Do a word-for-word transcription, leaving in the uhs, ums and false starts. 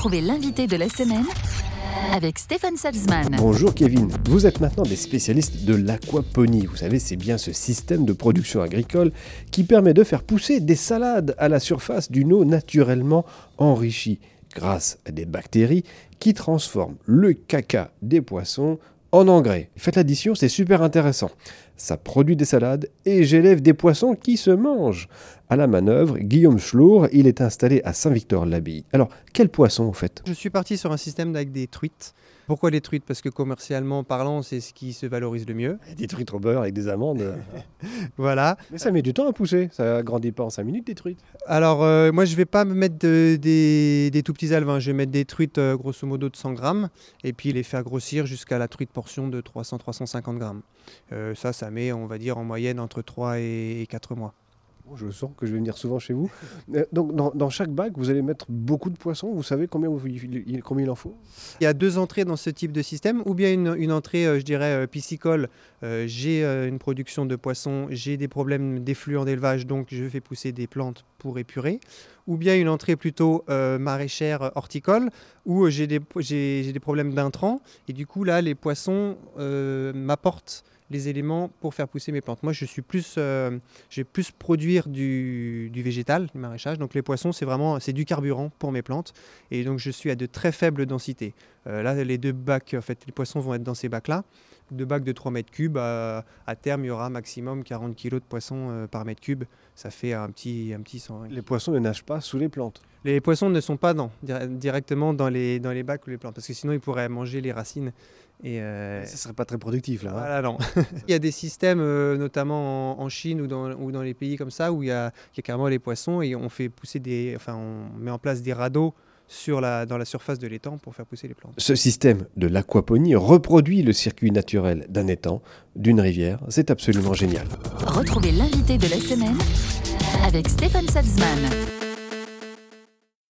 Retrouvez l'invité de la semaine avec Stéphane Salzman. Bonjour Kevin, vous êtes maintenant des spécialistes de l'aquaponie. Vous savez, c'est bien ce système de production agricole qui permet de faire pousser des salades à la surface d'une eau naturellement enrichie grâce à des bactéries qui transforment le caca des poissons en engrais. Faites l'addition, c'est super intéressant. Ça produit des salades et j'élève des poissons qui se mangent. À la manœuvre, Guillaume Schlour, il est installé à Saint-Victor-l'Abbaye. Alors, quel poisson au fait ? Je suis parti sur un système avec des truites. Pourquoi les truites ? Parce que commercialement parlant, c'est ce qui se valorise le mieux. Des truites au beurre avec des amandes. Voilà. Mais ça met du temps à pousser, ça grandit pas en cinq minutes des truites. Alors, euh, moi je vais pas me mettre de, des, des tout petits alevins. Je vais mettre des truites euh, grosso modo de cent grammes et puis les faire grossir jusqu'à la truite portion de trois cents à trois cent cinquante grammes. Euh, ça, ça met, on va dire, en moyenne entre trois et quatre mois. Je sens que je vais venir souvent chez vous. Donc, dans, dans chaque bac, vous allez mettre beaucoup de poissons. Vous savez combien, vous, il, combien il en faut ? Il y a deux entrées dans ce type de système, ou bien une, une entrée, euh, je dirais, euh, piscicole. Euh, j'ai euh, une production de poissons, j'ai des problèmes d'effluents d'élevage, donc je fais pousser des plantes pour épurer. Ou bien une entrée plutôt euh, maraîchère horticole, où j'ai des, j'ai, j'ai des problèmes d'intrants. Et du coup, là, les poissons euh, m'apportent les éléments pour faire pousser mes plantes. Moi, je suis plus, euh, je vais plus produire du, du végétal, du maraîchage. Donc, les poissons, c'est vraiment, c'est du carburant pour mes plantes. Et donc, je suis à de très faibles densités. Euh, là, les deux bacs, en fait, les poissons vont être dans ces bacs-là. Deux bacs de trois mètres cubes. Euh, à terme, il y aura maximum quarante kilos de poissons euh, par mètre cube. Ça fait un petit, un petit cent. Les poissons ne nagent pas sous les plantes. Les poissons ne sont pas dans, directement dans les, dans les bacs ou les plantes, parce que sinon, ils pourraient manger les racines. Et euh... ça ne serait pas très productif là. Hein. Voilà, non. Il y a des systèmes, euh, notamment en, en Chine ou dans, ou dans les pays comme ça, où il y, a, il y a carrément les poissons et on fait pousser des, enfin, on met en place des radeaux sur la, dans la surface de l'étang pour faire pousser les plantes. Ce système de l'aquaponie reproduit le circuit naturel d'un étang, d'une rivière. C'est absolument génial. Retrouvez l'invité de la semaine avec Stéphane Salzman.